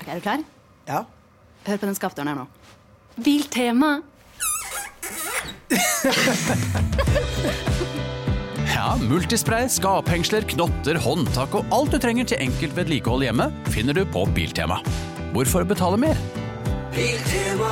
Ok, er du klar? Ja. Hør på den skapdøren her nå. Biltema! Ja, multispray, skaphengsler, knotter, håndtak og alt du trenger til enkelt vedlikehold hjemme finner du på Biltema. Hvorfor betale mer? Biltema.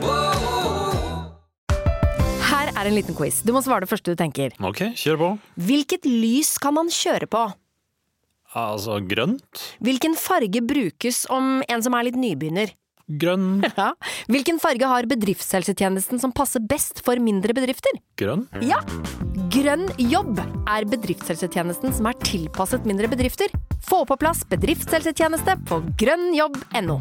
Her er en liten quiz. Du må svare det første du tenker. Ok, kjør på. Hvilket lys kan man kjøre på? Altså, grønt. Hvilken farge brukes om en som er litt nybegynner? Grønn. Ja. Hvilken farge har bedriftshelsetjenesten som passer best for mindre bedrifter? Grønn. Ja. Grønn jobb er bedriftshelsetjenesten som er tilpasset mindre bedrifter. Få på plass bedriftshelsetjeneste på grønnjobb.no.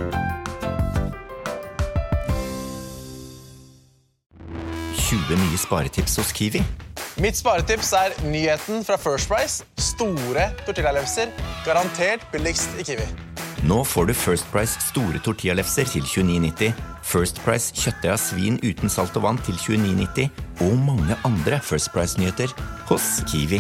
Nye sparetips hos Kiwi. Mitt sparetips er nyheten fra First Price. Store tortillalefser, garantert billigst i Kiwi. Nå får du First Price store tortillalefser til 29,90, First Price kjøttdeig av svin uten salt og vann til 29,90, og mange andre First Price-nyheter hos Kiwi.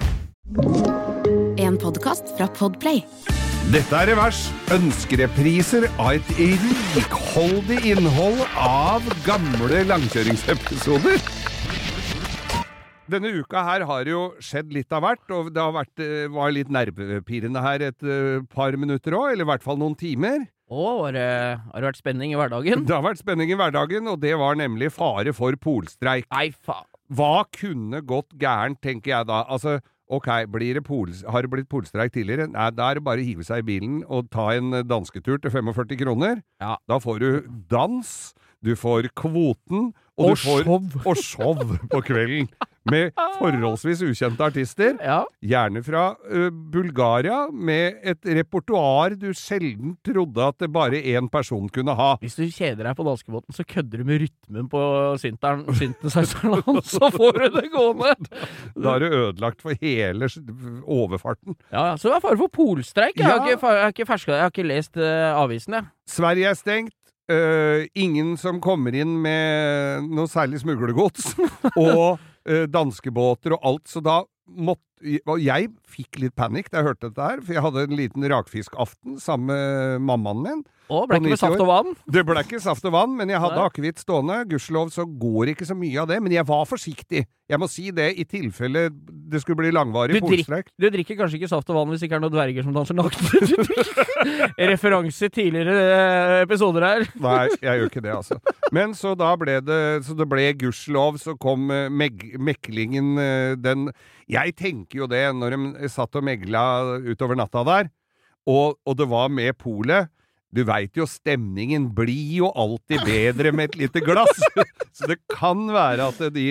En podcast fra Podplay. Dette er Revers, ønskerepriser av et rikholdig innhold av gamle langkjøringsepisoder. Denne uka her har jo skjedd litt av hvert, og det var litt nervepirrende her et par minutter også, eller i hvert fall noen timer. Har det vært spenning i hverdagen? Det har vært spenning i hverdagen, og det var nemlig fare for polstreik. Nei, faen. Hva kunne gått gærent, tenker jeg da? Altså, ok, har det blitt polstreik tidligere? Nei, da er det bare å hive seg i bilen og ta en dansketur til 45 kroner. Ja. Da får du dans, du får kvoten, og du får show på kvelden. Med forholdsvis ukjente artister. Ja. Gjerne fra Bulgaria, med et repertoar du sjelden trodde at det bare en person kunne ha. Hvis du kjeder deg på danskebåten, så kødder du med rytmen på synthesizeren, så får du det gående. Da er det ødelagt for hele overfarten. Ja, så det er fare for polstreik. Jeg har ikke lest avisen, jeg. Sverige er stengt. Ingen som kommer inn med noe særlig smuglergods. Og danskebåter og alt, så da og jeg fikk litt panikk da jeg hørte dette her, for jeg hadde en liten rakfiskaften sammen med mammaen min. Ble ikke med saft og vann? Det ble ikke saft og vann, men jeg hadde akevitt stående. Gudskjelov så går ikke så mye av det, men jeg var forsiktig. Jeg må si det i tilfelle det skulle bli langvarig polstreik. Du drikker kanskje ikke saft og vann hvis det ikke er noen dverger som danser nakne? Referanse tidligere episoder her. Nei, jeg gjør ikke det, altså. Men så da ble det gudskjelov, så kom meklingen den. Jeg tenker jo det når de satt og megla utover natta der, og det var med polet. Du vet jo, stemningen blir jo alltid bedre med et lite glass. Så det kan være at de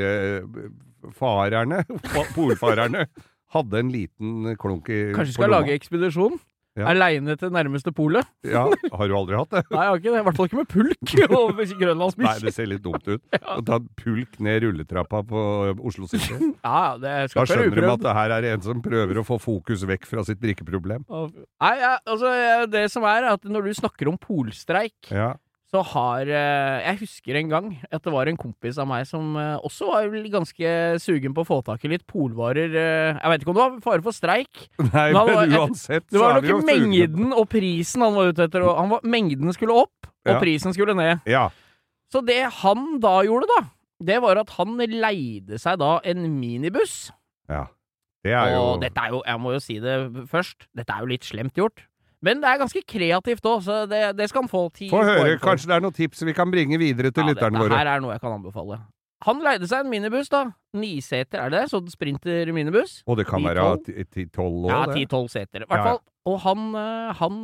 polfarerne hadde en liten klunk i Kanskje skal lage ekspedisjon? Ja. Alene til nærmeste polet? Ja, har du aldri hatt det? Nei, jeg har ikke det. I hvert fall ikke med pulk og grønlandsbikkje. Nei, det ser litt dumt ut. Ja. Å ta pulk ned rulletrappa på Oslo City. Ja, det skal da skjønner de at det her er en som prøver å få fokus vekk fra sitt drikkeproblem. Nei, altså, det som er at når du snakker om polstreik, så har jeg husker en gang at det var en kompis av meg som også var ganske sugen på å få tak i litt polvarer. Jeg vet ikke om det var fare for streik. Nei, men uansett det var nok mengden og prisen han var ute etter. Mengden skulle opp, og prisen skulle ned. Ja. Så det han da gjorde da, det var at han leide seg da en minibuss. Ja, det er jo... Og dette er jo, jeg må jo si det først, dette er jo litt slemt gjort. Men det er ganske kreativt også, så det skal han få 10 Få høre, kanskje det er noen tips vi kan bringe videre til lytterne våre. Dette her er noe jeg kan anbefale. Han leide seg en minibuss da, 9 seter, er det det? Sånn sprinter minibuss. Og det kan være 10-12 år, ja, 10-12 seter, i hvert fall. Og han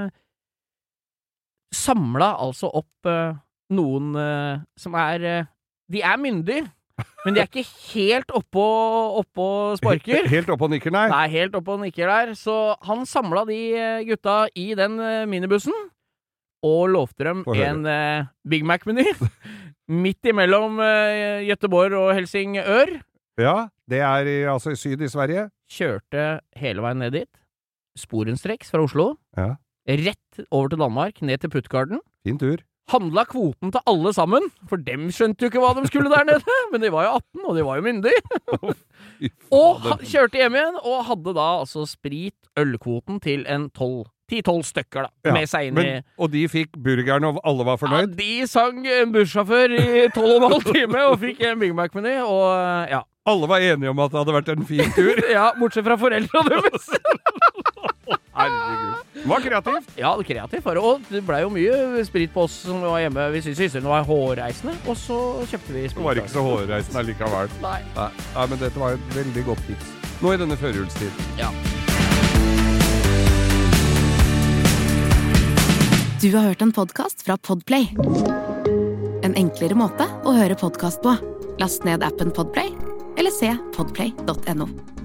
samlet altså opp noen som de er myndige, men de er ikke helt oppå sparker. Helt oppå nikker, nei? Nei, helt oppå nikker der. Så han samlet de gutta i den minibussen, og lovte dem en Big Mac-meny, midt imellom Göteborg og Helsingør. Ja, det er altså i syd i Sverige. Kjørte hele veien ned dit. Sporenstreks fra Oslo. Ja. Rett over til Danmark, ned til Puttgarden. Fin tur. Handla kvoten til alle sammen, for dem skjønte jo ikke hva de skulle der nede, men de var jo 18, og de var jo myndige. Og kjørte hjem igjen, og hadde da altså ølkvoten til en 10-12 stykker da, med seg inn og de fikk burgeren, og alle var fornøyd? Ja, de sang en bussjåfør i 12,5 time, og fikk en Big Mac-meny, og ja. Alle var enige om at det hadde vært en fin tur? Ja, bortsett fra foreldrene deres. Herregud. Det var kreativt. Ja, kreativt. Og det ble jo mye sprit på oss som var hjemme. Vi syntes søsteren var hårreisende, og så kjøpte vi sprit. Det var ikke så hårreisende likevel. Nei, men dette var et veldig godt tips. Nå i denne førjulstid. Ja. Du har hørt en podcast fra Podplay. En enklere måte å høre podcast på. Last ned appen Podplay, eller se podplay.no.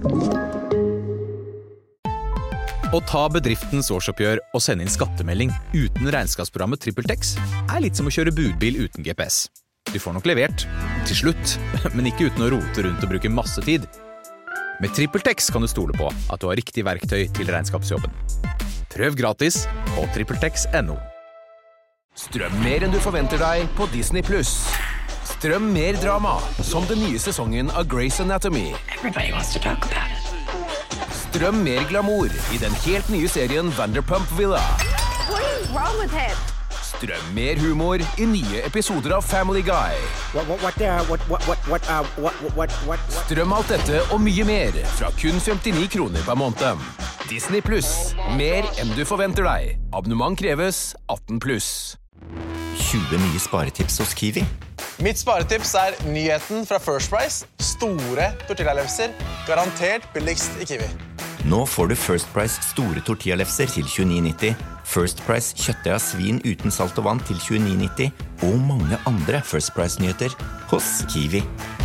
Å ta bedriftens årsoppgjør og sende inn skattemelding uten regnskapsprogrammet TrippelTex litt som å kjøre budbil uten GPS. Du får nok levert, til slutt, men ikke uten å rote rundt og bruke masse tid. Med TrippelTex kan du stole på at du har riktig verktøy til regnskapsjobben. Prøv gratis på TrippelTex.no. Strøm mer enn du forventer deg på Disney+. Strøm mer drama, som den nye sesongen av Grey's Anatomy. Everybody wants to talk about it. Strøm mer glamour i den helt nye serien Vanderpump Villa. What is wrong with him? Strøm mer humor i nye episoder av Family Guy. Strøm alt dette og mye mer fra kun 59 kroner per måned. Disney+. Mer enn du forventer deg. Abonnement kreves 18+. 20 nye sparetips hos Kiwi. Mitt sparetips nyheten fra First Price. Store tortillalefser, garantert billigst i Kiwi. Nå får du First Price store tortillalefser til 29,90, First Price kjøttdeig av svin uten salt og vann til 29,90, og mange andre First Price-nyheter hos Kiwi.